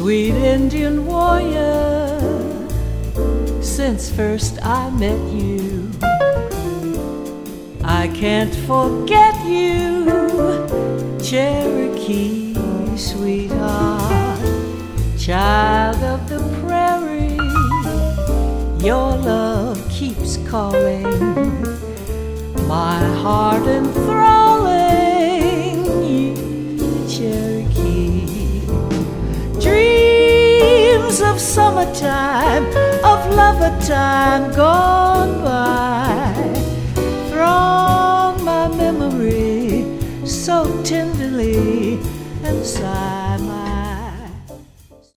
Sweet Indian warrior, since first I met you, I can't forget you, Cherokee sweetheart, child of the prairie. Your love keeps calling, my heart enthralling you, Cherokee. Dreams of summertime, of lover time gone by, throng my memory so tenderly and sigh.